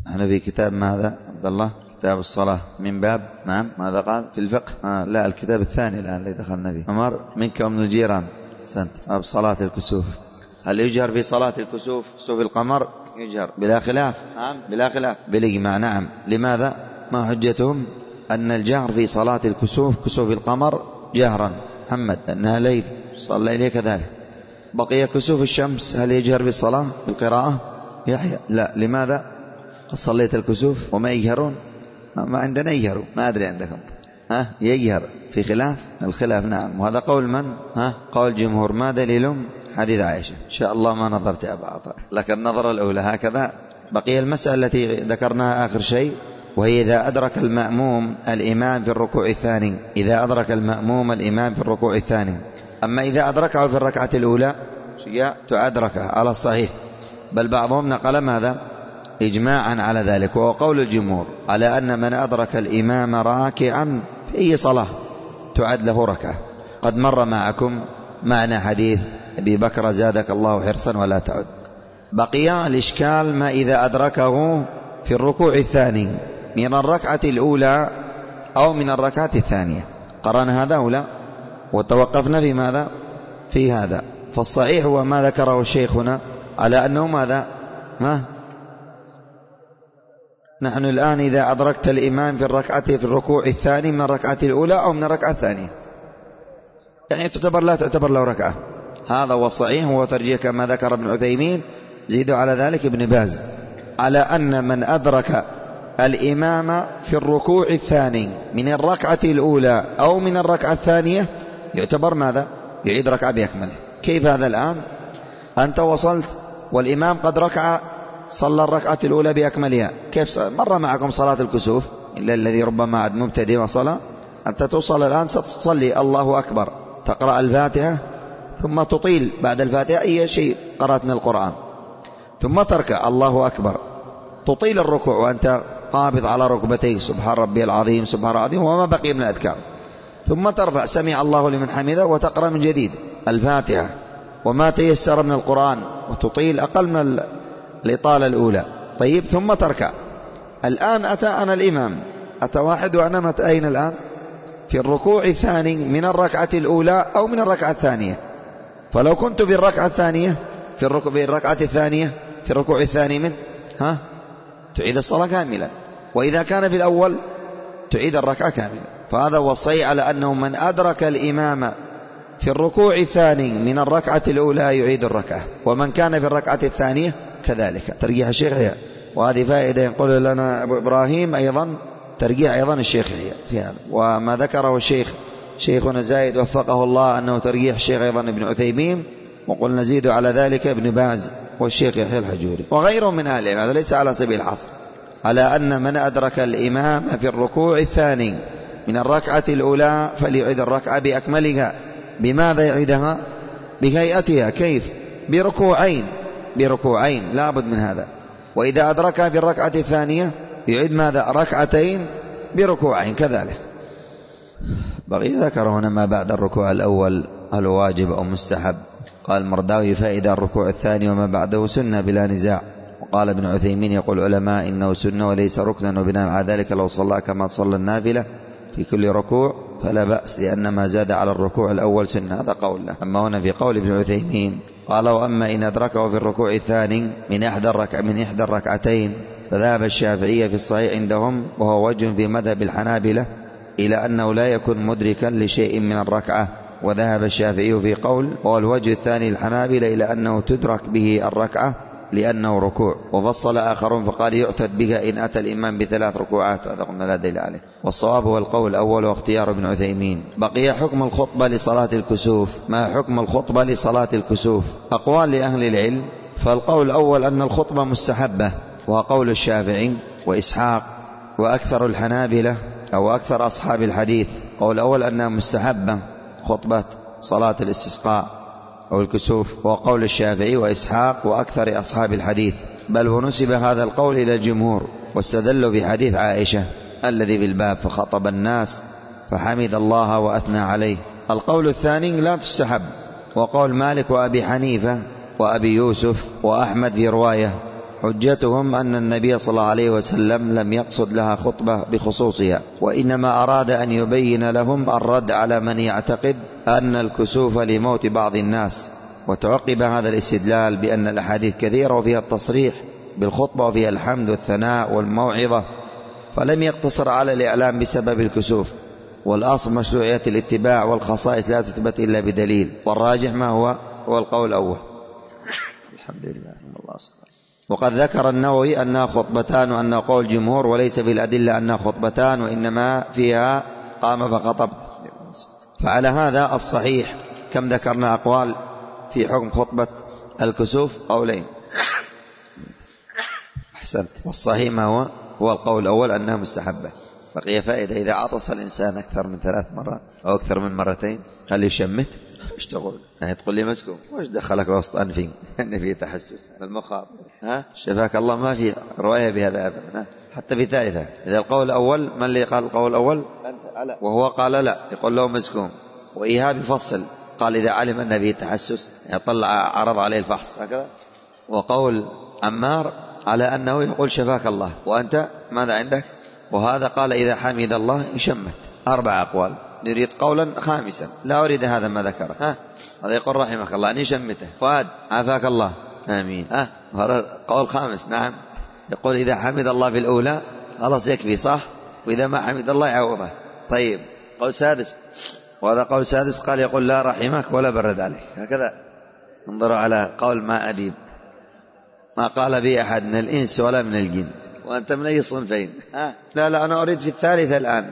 نحن في كتاب ماذا عبد الله؟ كتاب الصلاة من باب نعم ماذا قال في الفقه؟ لا الكتاب الثاني الآن اللي دخلنا فيه. عمر منك ومن الجيران سنت باب صلاة الكسوف. هل يجهر في صلاة الكسوف كسوف القمر؟ يجهر بلا خلاف. نعم بلا خلاف بالإجماع. نعم. لماذا؟ ما حجتهم؟ أن الجهر في صلاة الكسوف كسوف القمر جهرا محمد أنها ليل صلى الليل كذلك. بقي كسوف الشمس هل يجهر في الصلاة بالقراءة؟ يحيى لا. لماذا؟ قد صليت الكسوف وما يجهرون؟ ما عندنا يجهروا. ما أدري عندكم يجهر في خلاف الخلاف. نعم. وهذا قول من؟ قول جمهور. ما دليلهم؟ حديث عائشة. إن شاء الله ما نظرت يا بعض لكن النظرة الأولى هكذا. بقي المسألة التي ذكرناها آخر شيء وهي إذا أدرك المأموم الإمام في الركوع الثاني. إذا أدرك المأموم الإمام في الركوع الثاني. أما إذا أدركه في الركعة الأولى تعدركه على الصحيح. بل بعضهم نقل ماذا؟ إجماعا على ذلك. وهو قول الجمهور على أن من أدرك الإمام راكعا في أي صلاة تعد له ركعة. قد مر معكم معنى حديث أبي بكر زادك الله حرصا ولا تعد. بقي الإشكال ما إذا أدركه في الركوع الثاني من الركعة الأولى أو من الركعة الثانية. قرأنا هذا أو لا؟ وتوقفنا في ماذا؟ في هذا. فالصحيح هو ما ذكره شيخنا على أنه ماذا؟ نحن الآن إذا أدركت الإمام في الركوع الثاني من الركعة الأولى أو من الركعة الثانية يعني تعتبر لا تعتبر له ركعة. هذا هو الصحيح. هو ترجيح كما ذكر ابن عثيمين زيدوا على ذلك ابن باز على أن من أدرك الإمام في الركوع الثاني من الركعة الأولى أو من الركعة الثانية يعتبر ماذا؟ يعيد ركعة بأكمله. كيف هذا الآن؟ أنت وصلت والإمام قد ركع صلى الركعة الأولى بأكملها. كيف مر معكم صلاة الكسوف إلا الذي ربما عد مبتدئ وصلاة. أنت توصل الآن ستصلي الله أكبر تقرأ الفاتحة ثم تطيل بعد الفاتحة أي شيء قرأت من القرآن ثم تركع الله أكبر تطيل الركوع وأنت قابض على ركبتيك سبحان ربي العظيم سبحان العظيم وما بقي من الأذكار ثم ترفع سمع الله لمن حمده وتقرأ من جديد الفاتحة وما تيسر من القرآن وتطيل أقل من الإطالة الأولى. طيب ثم تركع. الآن أتى أنا الإمام أتى واحد وأنا أين الآن؟ في الركوع الثاني من الركعة الأولى أو من الركعة الثانية. فلو كنت في الركعة الثانية في الركعة الثانية في الركوع الثاني من تعيد الصلاة كاملة. وإذا كان في الأول تعيد الركعة كاملة. فهذا هو الصحيح على أنه من أدرك الإمام في الركوع الثاني من الركعة الأولى يعيد الركعة ومن كان في الركعة الثانية كذلك. ترجيح الشيخ يحيى. وهذه فائدة يقول لنا أبو إبراهيم أيضا ترجيح أيضا الشيخ يحيى في هذا. وما ذكره شيخنا زايد وفقه الله أنه ترجيح الشيخ أيضا ابن عثيمين وقل نزيد على ذلك ابن باز والشيخ يحيى الحجوري وغيرهم من أهل العلم. هذا ليس على سبيل الحصر على أن من أدرك الإمام في الركوع الثاني من الركعة الأولى فليعيد الركعة بأكملها. بماذا يعيدها؟ بهيئتها. كيف؟ بركوعين لا بد من هذا. وإذا أدركها في الركعة الثانية يعيد ماذا؟ ركعتين بركوعين كذلك. بقي ذكر هنا ما بعد الركوع الأول هل واجب أو مستحب. قال المرداوي فإذا الركوع الثاني وما بعده سنة بلا نزاع. وقال ابن عثيمين يقول علماء إنه سنة وليس ركنا وبناء على ذلك لو صلى كما صلى النافلة في كل ركوع فلا بأس لأن ما زاد على الركوع الأول سنة. هذا قول له. أما هنا في قول ابن عثيمين قال وأما إن أدركه في الركوع الثاني من إحدى الركعتين فذهب الشافعية في الصحيح عندهم وهو وجه في مذهب الحنابلة إلى أنه لا يكون مدركا لشيء من الركعة. وذهب الشافعي في قول وهو الوجه الثاني الحنابلة إلى أنه تدرك به الركعة لأنه ركوع. وفصل آخرون فقال يعتد بها إن أتى الإمام بثلاث ركوعات. وهذا قلنا لا دليل عليه. والصواب هو القول الأول واختيار ابن عثيمين. بقي حكم الخطبة لصلاة الكسوف. ما حكم الخطبة لصلاة الكسوف؟ أقوال لأهل العلم. فالقول الأول أن الخطبة مستحبة وهو قول الشافعي وإسحاق وأكثر الحنابلة أو أكثر أصحاب الحديث. قول الأول أنها مستحبة خطبة صلاة الاستسقاء أو الكسوف وهو قول الشافعي وإسحاق وأكثر أصحاب الحديث. بل ونسب هذا القول إلى الجمهور واستدلوا بحديث عائشة الذي بالباب فخطب الناس فحمد الله وأثنى عليه. القول الثاني لا تستحب وقول مالك وأبي حنيفة وأبي يوسف وأحمد في رواية حجتهم أن النبي صلى الله عليه وسلم لم يقصد لها خطبة بخصوصها، وإنما أراد أن يبين لهم الرد على من يعتقد أن الكسوف لموت بعض الناس. وتعقب هذا الاستدلال بأن الأحاديث كثيرة وفيها التصريح بالخطبة وفيها الحمد والثناء والموعظة، فلم يقتصر على الإعلام بسبب الكسوف. والأصل مشروعية الاتباع، والخصائص لا تثبت إلا بدليل، والراجح ما هو القول الأول. الحمد لله. الله سبحانه. وقد ذكر النووي أنها خطبتان وأنه قول جمهور، وليس في الأدلة أنها خطبتان وإنما فيها قام فخطب. فعلى هذا الصحيح كم ذكرنا أقوال في حكم خطبة الكسوف؟ قولين. أحسنت. والصحيح ما هو القول الأول أنها مستحبة. بقي فائدة: إذا عطس الإنسان أكثر من 3 مرات أو أكثر من مرتين هل يشمت؟ إيش تقول؟ تقول لي مسكوم، وش دخلك وسط أنفي أن فيه تحسس المخاط؟ شفاك الله، ما في رواية بهذا أبدا. حتى في ثالثة إذا القول الأول، من اللي قال القول الأول؟ أنت، وهو قال لا، يقول له مسكوم. وإيهاب يفصل، قال إذا علم أن فيه تحسس يطلع عرض عليه الفحص هكذا. وقول عمار على أنه يقول شفاك الله، وأنت ماذا عندك؟ وهذا قال إذا حمد الله يشمت. 4 أقوال. نريد قولا خامسا لا أريد هذا ما ذكره. هذا يقول رحمك الله أن يشمته. فؤاد عافاك الله، آمين. هذا قول خامس. نعم، يقول إذا حمد الله في الأولى خلاص يكفي، صح؟ وإذا ما حمد الله يعوضه. طيب، قول سادس، وهذا قول سادس، قال يقول لا رحمك ولا برد عليك. هكذا انظروا على قول ما أديب، ما قال به أحد من الإنس ولا من الجن. وأنت من أي صنفين؟ لا أنا أريد في الثالثة الآن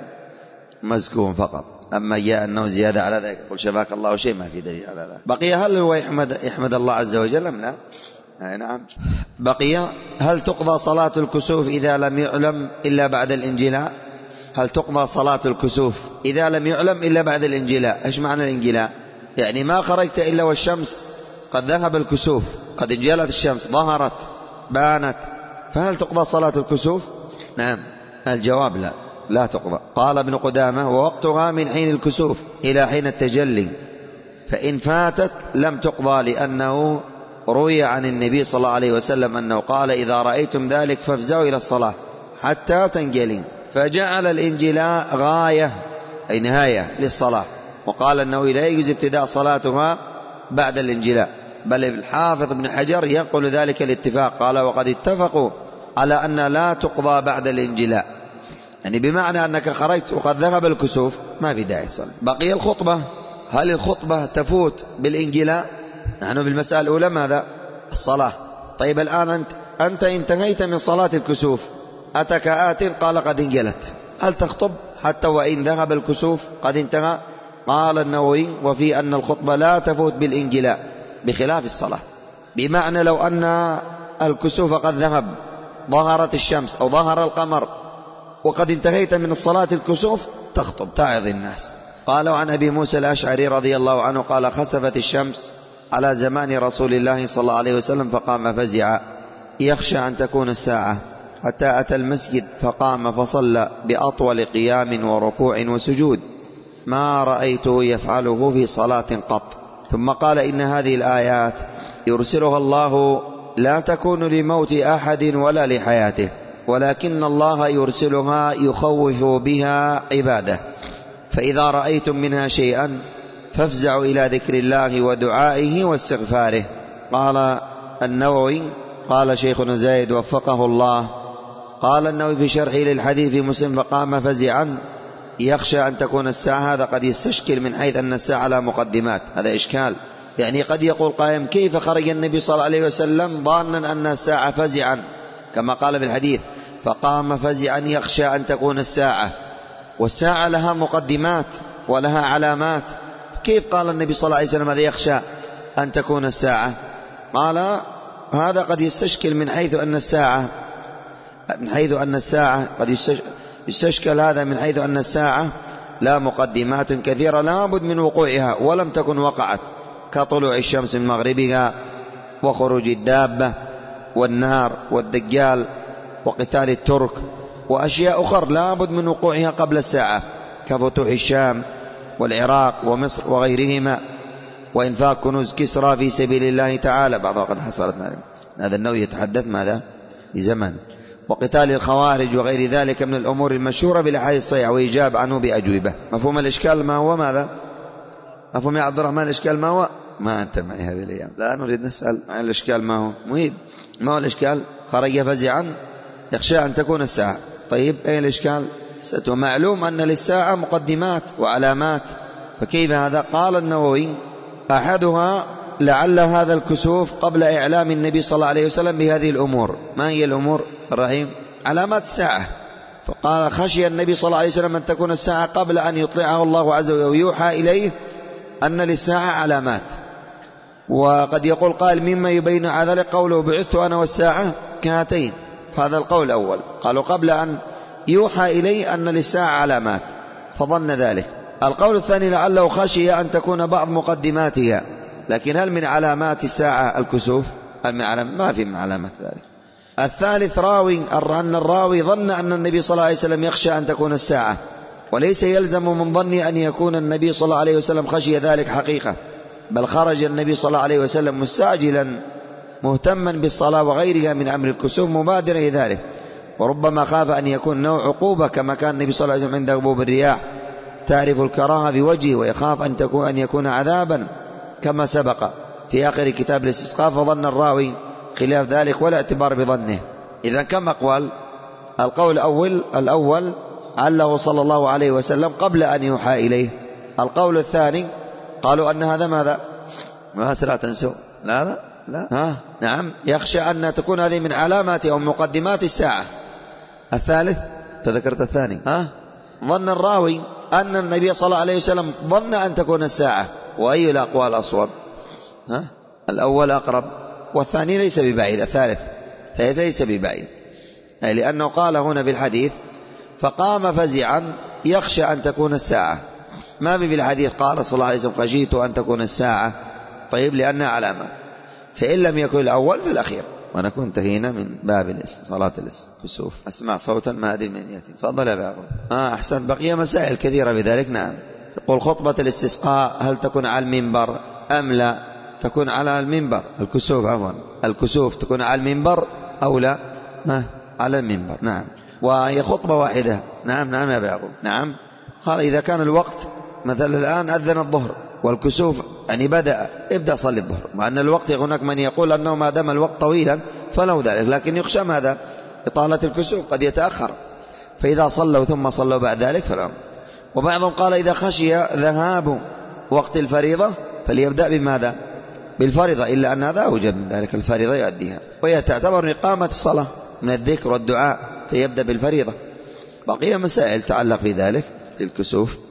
مزكوم فقط. أما جاء أنه زيادة على ذلك قل شفاك الله شيء، ما في دليل على ذلك. بقي هل هو يحمد الله عز وجل أم لا؟ نعم. بقي هل تقضى صلاة الكسوف إذا لم يعلم إلا بعد الانجلاء؟ هل تقضى صلاة الكسوف إذا لم يعلم إلا بعد الانجلاء؟ إيش معنى الانجلاء؟ يعني ما خرجت إلا والشمس قد ذهب الكسوف، قد انجلت الشمس، ظهرت بانت، فهل تقضى صلاة الكسوف؟ نعم. الجواب لا تقضى. قال ابن قدامة ووقتها من حين الكسوف إلى حين التجلي، فإن فاتت لم تقضى، لأنه روي عن النبي صلى الله عليه وسلم أنه قال إذا رأيتم ذلك فافزعوا إلى الصلاة حتى تنجلي، فجعل الانجلاء غاية أي نهاية للصلاة. وقال أنه لا يجوز ابتداء صلاتها بعد الانجلاء، بل الحافظ ابن حجر ينقل ذلك الاتفاق، قال وقد اتفقوا على أن لا تقضى بعد الانجلاء، يعني بمعنى أنك خرجت وقد ذهب الكسوف ما في داعي صلاة. بقي الخطبة، هل الخطبة تفوت بالانجلاء؟ نحن بالمسألة الأولى ماذا؟ الصلاة. طيب الآن أنت انتهيت من صلاة الكسوف، أتك آت قال قد انجلت، هل تخطب حتى وإن ذهب الكسوف قد انتهى؟ قال النووي وفي أن الخطبة لا تفوت بالانجلاء بخلاف الصلاة، بمعنى لو أن الكسوف قد ذهب، ظهرت الشمس أو ظهر القمر وقد انتهيت من الصلاة الكسوف، تخطب تعظ الناس. قالوا عن أبي موسى الأشعري رضي الله عنه قال خسفت الشمس على زمان رسول الله صلى الله عليه وسلم فقام فزعا يخشى أن تكون الساعة، حتى أتى المسجد فقام فصلى بأطول قيام وركوع وسجود ما رأيته يفعله في صلاة قط. ثم قال إن هذه الآيات يرسلها الله لا تكون لموت أحد ولا لحياته، ولكن الله يرسلها يخوف بها عباده، فإذا رأيتم منها شيئا فافزعوا إلى ذكر الله ودعائه واستغفاره. قال النووي قال شيخنا زايد وفقه الله، قال النووي في شرحه للحديث في مسلم فقام فزعا يخشى أن تكون الساعة، هذا قد يستشكل من حيث أن الساعة لا مقدمات، هذا إشكال. يعني قد يقول قائم كيف خرج النبي صلى الله عليه وسلم ظانا أن الساعة فزعا كما قال في الحديث فقام فزعا يخشى أن تكون الساعة، والساعة لها مقدمات ولها علامات، كيف قال النبي صلى الله عليه وسلم هذا يخشى أن تكون الساعة؟ قال هذا قد يستشكل من حيث أن الساعة قد يستشكل هذا من حيث أن الساعة لا مقدمات كثيرة لا بد من وقوعها ولم تكن وقعت، كطلوع الشمس من مغربها وخروج الدابة والنار والدجال وقتال الترك وأشياء أخرى لا بد من وقوعها قبل الساعة، كفتوح الشام والعراق ومصر وغيرهما، وإنفاق كنوز كسرى في سبيل الله تعالى، بعضها قد حصلت. هذا النووي يتحدث ماذا؟ بزمن، وقتال الخوارج وغير ذلك من الأمور المشهورة بالأحاديث الصحيحة، ويجاب عنه بأجوبة. مفهوم الإشكال ما هو ماذا؟ مفهوم يا عبد الرحمن الإشكال ما هو؟ ما أنت معي هذه الأيام، لا نريد نسأل عن الإشكال ما هو مهم. ما هو الإشكال؟ خرج فزعا يخشى أن تكون الساعة. طيب أين الإشكال؟ ومعلوم أن للساعة مقدمات وعلامات، فكيف هذا؟ قال النووي أحدها لعل هذا الكسوف قبل إعلام النبي صلى الله عليه وسلم بهذه الأمور. ما هي الأمور الرحيم؟ علامات الساعة. فقال خشي النبي صلى الله عليه وسلم أن تكون الساعة قبل أن يطلعه الله عز وجل ويوحى إليه أن للساعة علامات. وقد يقول قائل مما يبين على ذلك قوله بعثت أنا والساعة كهاتين، هذا القول الأول، قالوا قبل أن يوحى إليه أن للساعة علامات فظن ذلك. القول الثاني لعله خشي أن تكون بعض مقدماتها، لكن هل من علامات الساعة الكسوف؟ ما في من علامات ذلك. الثالث أن الراوي ظن أن النبي صلى الله عليه وسلم يخشى أن تكون الساعة، وليس يلزم من ظني أن يكون النبي صلى الله عليه وسلم خشي ذلك حقيقة، بل خرج النبي صلى الله عليه وسلم مستعجلا مهتما بالصلاة وغيرها من أمر الكسوف مبادرا إلى ذلك، وربما خاف أن يكون نوع عقوبة كما كان النبي صلى الله عليه وسلم عند هبوب الرياح تعرف الكراهة بوجهه، ويخاف أن يكون عذابا كما سبق في آخر كتاب الاستسقاء، فظن الراوي خلاف ذلك ولا اعتبار بظنه. إذا كم أقوال؟ القول الأول عله صلى الله عليه وسلم قبل أن يوحى إليه. القول الثاني قالوا أن هذا ماذا؟ ما لا تنسوا، لا نعم، يخشى أن تكون هذه من علامات أو مقدمات الساعة. الثالث تذكرت الثاني، ظن الراوي أن النبي صلى الله عليه وسلم ظن أن تكون الساعة. وأي الأقوال أصوب؟ الأول أقرب، والثاني ليس ببعيد، الثالث ليس ببعيد، لأنه قال هنا في الحديث فقام فزعا يخشى أن تكون الساعة، ما في الحديث قال صلى الله عليه وسلم خشيت أن تكون الساعة. طيب لأنها علامة، فإن لم يكن الأول فالأخير. ونكون انتهينا من باب صلاة الكسوف. أسمع صوتا ما أدري من يأتي. تفضل يا بابا. أحسن، بقي مسائل كثيرة بذلك. نعم، يقول خطبة الاستسقاء هل تكون على المنبر أم لا؟ تكون على المنبر. الكسوف تكون على المنبر أو لا؟ على المنبر. نعم، وهي خطبة واحدة. نعم يا بابا. نعم، قال إذا كان الوقت مثلا الآن أذن الظهر والكسوف يعني ابدأ صلي الظهر، مع أن الوقت هناك من يقول أنه ما دام الوقت طويلا فلو ذلك، لكن يخشى ماذا؟ إطالة الكسوف قد يتأخر، فإذا صلوا ثم صلوا بعد ذلك فلا. وبعضهم قال إذا خشي ذهاب وقت الفريضة فليبدأ بماذا؟ بالفريضة، إلا أن هذا أوجب من ذلك، الفريضة يؤديها، وهي تعتبر إقامة الصلاة من الذكر والدعاء، فيبدأ بالفريضة. بقي مسائل تعلق في ذلك للكسوف.